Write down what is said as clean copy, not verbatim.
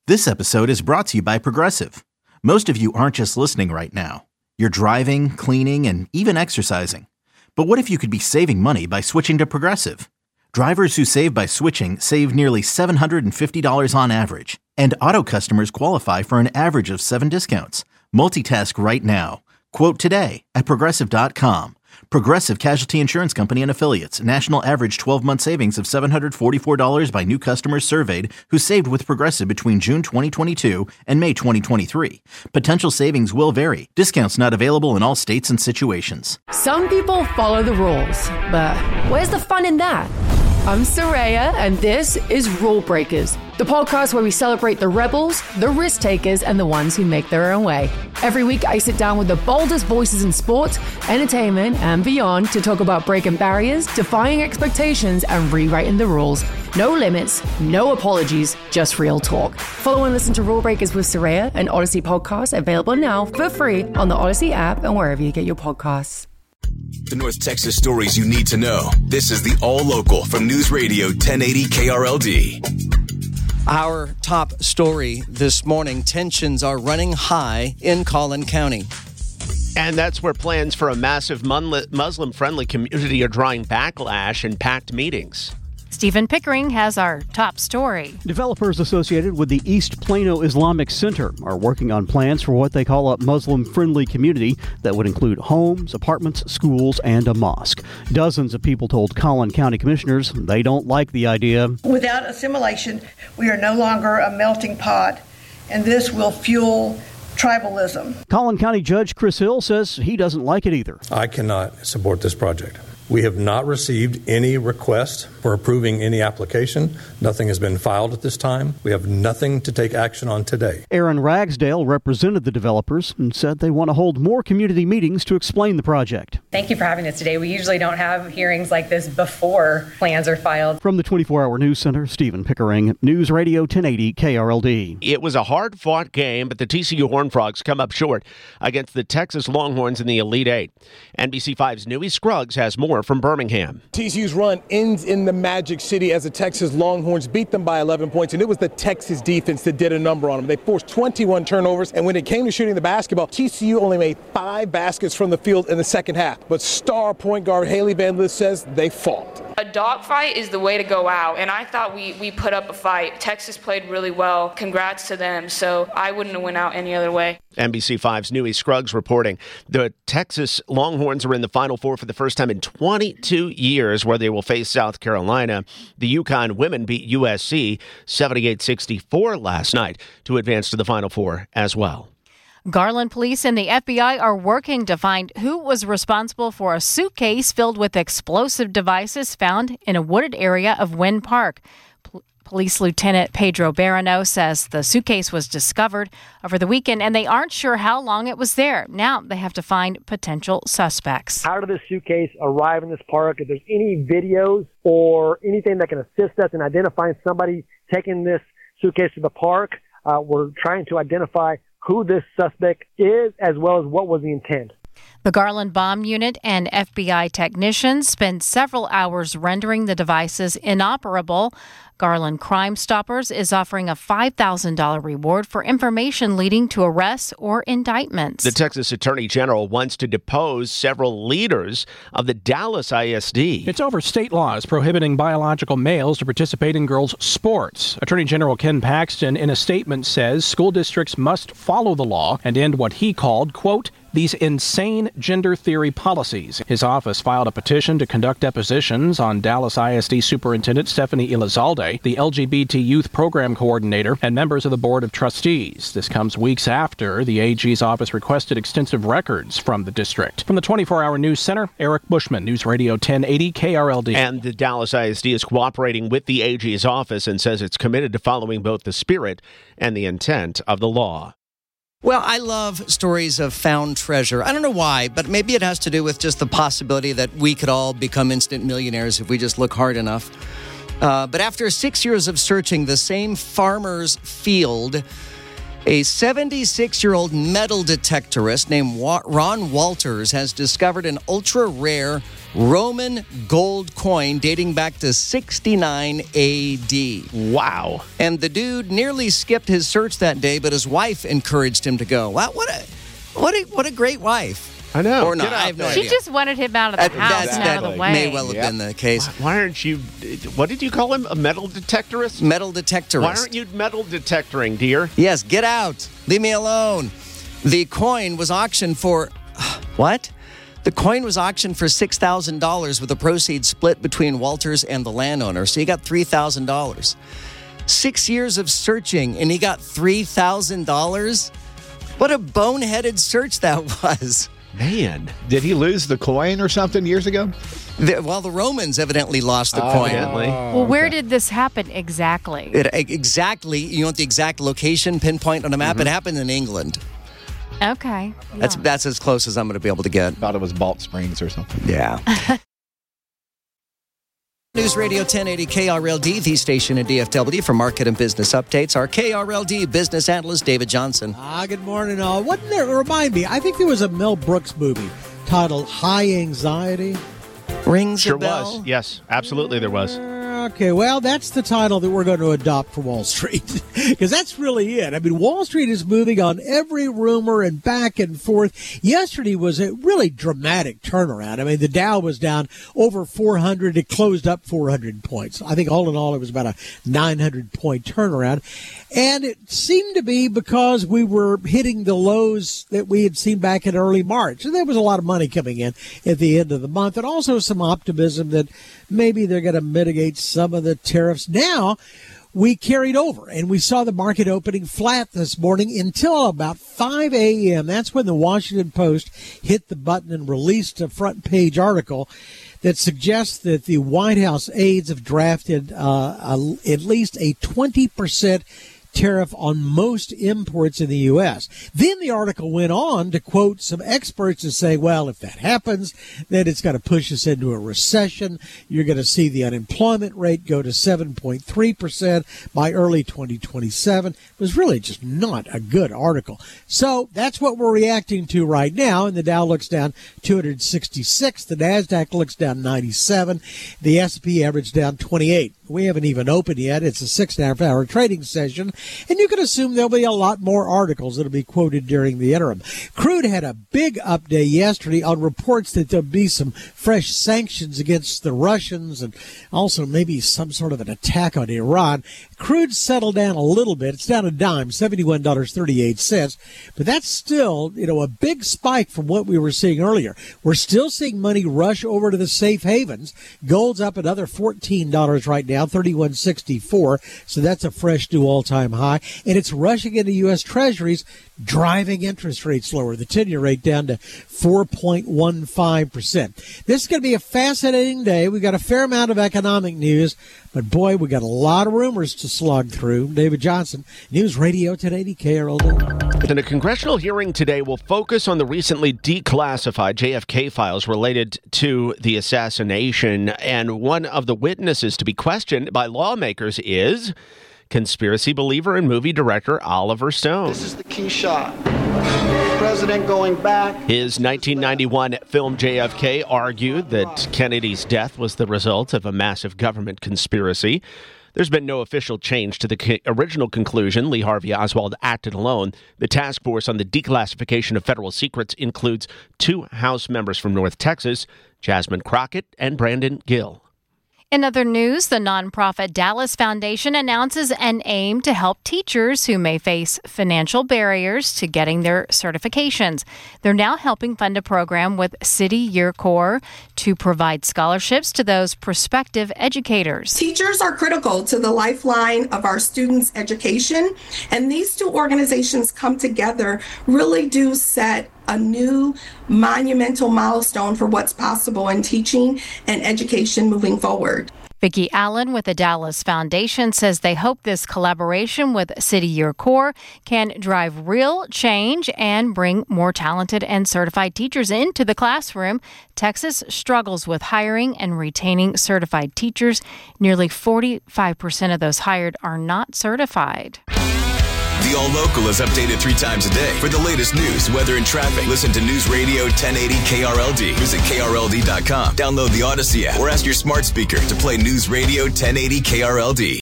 This episode is brought to you by Progressive. Most of you aren't just listening right now. You're driving, cleaning, and even exercising. But what if you could be saving money by switching to Progressive? Drivers who save by switching save nearly $750 on average. And auto customers qualify for an average of 7 discounts. Multitask right now. Quote today at Progressive.com. Progressive Casualty Insurance Company and Affiliates. National average 12-month savings of $744 by new customers surveyed who saved with Progressive between June 2022 and May 2023. Potential savings will vary. Discounts not available in all states and situations. Some people follow the rules, but where's the fun in that? I'm Soraya, and this is Rule Breakers, the podcast where we celebrate the rebels, the risk takers, and the ones who make their own way. Every week, I sit down with the boldest voices in sports, entertainment, and beyond to talk about breaking barriers, defying expectations, and rewriting the rules. No limits, no apologies, just real talk. Follow and listen to Rule Breakers with Soraya, an Odyssey podcast available now for free on the Odyssey app and wherever you get your podcasts. The North Texas stories you need to know. This is the All Local from News Radio 1080 KRLD. Our top story this morning, tensions are running high in Collin County. And that's where plans for a massive Muslim-friendly community are drawing backlash in packed meetings. Stephen Pickering has our top story. Developers associated with the East Plano Islamic Center are working on plans for what they call a Muslim-friendly community that would include homes, apartments, schools, and a mosque. Dozens of people told Collin County commissioners they don't like the idea. Without assimilation, we are no longer a melting pot, and this will fuel tribalism. Collin County Judge Chris Hill says he doesn't like it either. I cannot support this project. We have not received any request for approving any application. Nothing has been filed at this time. We have nothing to take action on today. Aaron Ragsdale represented the developers and said they want to hold more community meetings to explain the project. Thank you for having this today. We usually don't have hearings like this before plans are filed. From the 24-hour News Center, Stephen Pickering, News Radio 1080 KRLD. It was a hard-fought game, but the TCU Horned Frogs come up short against the Texas Longhorns in the Elite Eight. NBC5's Newy Scruggs has more from Birmingham. TCU's run ends in the Magic City as the Texas Longhorns beat them by 11 points, and it was the Texas defense that did a number on them. They forced 21 turnovers, and when it came to shooting the basketball, TCU only made 5 baskets from the field in the second half. But star point guard Haley Van Lith says they fought. A dogfight is the way to go out, and I thought we put up a fight. Texas played really well. Congrats to them, so I wouldn't have went out any other way. NBC5's Newy Scruggs reporting the Texas Longhorns are in the Final Four for the first time in 22 years, where they will face South Carolina. The UConn women beat USC 78-64 last night to advance to the Final Four as well. Garland police and the FBI are working to find who was responsible for a suitcase filled with explosive devices found in a wooded area of Wynn Park. Police Lieutenant Pedro Barano says the suitcase was discovered over the weekend, and they aren't sure how long it was there. Now they have to find potential suspects. How did this suitcase arrive in this park? If there's any videos or anything that can assist us in identifying somebody taking this suitcase to the park, we're trying to identify who this suspect is, as well as what was the intent. The Garland Bomb Unit and FBI technicians spent several hours rendering the devices inoperable. Garland Crime Stoppers is offering a $5,000 reward for information leading to arrests or indictments. The Texas Attorney General wants to depose several leaders of the Dallas ISD. It's over state laws prohibiting biological males to participate in girls' sports. Attorney General Ken Paxton, in a statement, says school districts must follow the law and end what he called, quote, these insane gender theory policies. His office filed a petition to conduct depositions on Dallas ISD Superintendent Stephanie Elizalde, the LGBT youth program coordinator, and members of the Board of Trustees. This comes weeks after the AG's office requested extensive records from the district. From the 24-hour News Center, Eric Bushman, News Radio 1080 KRLD. And the Dallas ISD is cooperating with the AG's office and says it's committed to following both the spirit and the intent of the law. Well, I love stories of found treasure. I don't know why, but maybe it has to do with just the possibility that we could all become instant millionaires if we just look hard enough. But after 6 years of searching the same farmer's field, a 76-year-old metal detectorist named Ron Walters has discovered an ultra-rare Roman gold coin dating back to 69 AD. Wow. And the dude nearly skipped his search that day, but his wife encouraged him to go. Wow, what a great wife. I know. Or not, I have no She idea. just wanted him out of the house and out of the way. May well have been the case. Why aren't you, what did you call him, a metal detectorist? Metal detectorist. Why aren't you metal detectoring, dear? Yes, get out. Leave me alone. The coin was auctioned for, what? The coin was auctioned for $6,000 with the proceeds split between Walters and the landowner. So he got $3,000. 6 years of searching and he got $3,000? What a boneheaded search that was. Man. Did he lose the coin or something years ago? The Romans evidently lost the coin. Well, where did this happen exactly? Exactly. You want the exact location, pinpoint on a map? It happened in England. Okay. That's as close as I'm going to be able to get. Thought it was Balch Springs or something. Yeah. News Radio 1080 KRLD, the station in DFW for market and business updates. Our KRLD business analyst, David Johnson. Good morning, all. Wasn't there, remind me, I think there was a Mel Brooks movie titled High Anxiety. Rings a bell? Sure was. Yes, absolutely there was. Okay, well, that's the title that we're going to adopt for Wall Street, because that's really it. I mean, Wall Street is moving on every rumor and back and forth. Yesterday was a really dramatic turnaround. I mean, the Dow was down over 400. It closed up 400 points. I think all in all, it was about a 900-point turnaround. And it seemed to be because we were hitting the lows that we had seen back in early March. And there was a lot of money coming in at the end of the month, and also some optimism that maybe they're going to mitigate some of the tariffs. Now, we carried over, and we saw the market opening flat this morning until about 5 a.m. That's when the Washington Post hit the button and released a front-page article that suggests that the White House aides have drafted at least a 20% tariff on most imports in the U.S. Then the article went on to quote some experts and say, well, if that happens, then it's going to push us into a recession. You're going to see the unemployment rate go to 7.3% by early 2027. It was really just not a good article. So that's what we're reacting to right now. And the Dow looks down 266. The NASDAQ looks down 97. The S&P average down 28. We haven't even opened yet. It's a 6.5-hour trading session. And you can assume there'll be a lot more articles that'll be quoted during the interim. Crude had a big update yesterday on reports that there'll be some fresh sanctions against the Russians and also maybe some sort of an attack on Iran. Crude settled down a little bit. It's down a dime, $71.38. But that's still, a big spike from what we were seeing earlier. We're still seeing money rush over to the safe havens. Gold's up another $14 right now, $31.64. So that's a fresh new all-time high. And it's rushing into U.S. Treasuries, driving interest rates lower. The 10-year rate down to 4.15%. This is going to be a fascinating day. We've got a fair amount of economic news, but boy, we got a lot of rumors to slog through. David Johnson, News Radio 1080 KRLD. And a congressional hearing today will focus on the recently declassified JFK files related to the assassination. And one of the witnesses to be questioned by lawmakers is conspiracy believer and movie director Oliver Stone. This is the key shot. President going back. His 1991 film JFK argued that Kennedy's death was the result of a massive government conspiracy. There's been no official change to the original conclusion. Lee Harvey Oswald acted alone. The task force on the declassification of federal secrets includes 2 House members from North Texas, Jasmine Crockett and Brandon Gill. In other news, the nonprofit Dallas Foundation announces an aim to help teachers who may face financial barriers to getting their certifications. They're now helping fund a program with City Year Corps to provide scholarships to those prospective educators. Teachers are critical to the lifeline of our students' education, and these 2 organizations come together really do set a new monumental milestone for what's possible in teaching and education moving forward. Vicki Allen with the Dallas Foundation says they hope this collaboration with City Year Corps can drive real change and bring more talented and certified teachers into the classroom. Texas struggles with hiring and retaining certified teachers. Nearly 45% of those hired are not certified. The All Local is updated 3 times a day. For the latest news, weather, and traffic, listen to News Radio 1080 KRLD. Visit KRLD.com. Download the Odyssey app or ask your smart speaker to play News Radio 1080 KRLD.